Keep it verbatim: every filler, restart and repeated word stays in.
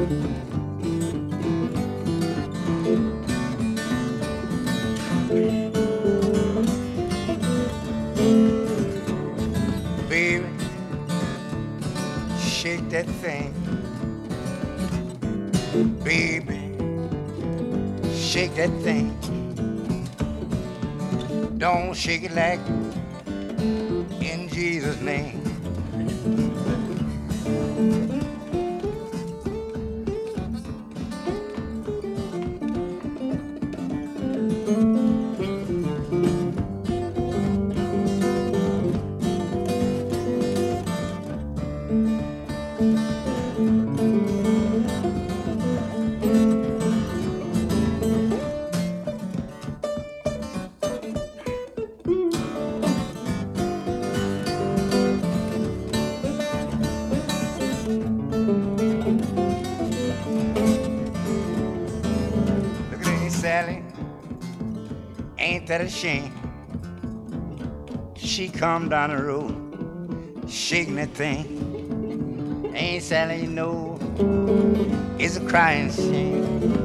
Baby, shake that thing. Baby, shake that thing. Don't shake it like in Jesus' name. Look at Aunt Sally, ain't that a shame? She come down the road, shaking that thing. Aunt Sally, you know, it's a crying shame.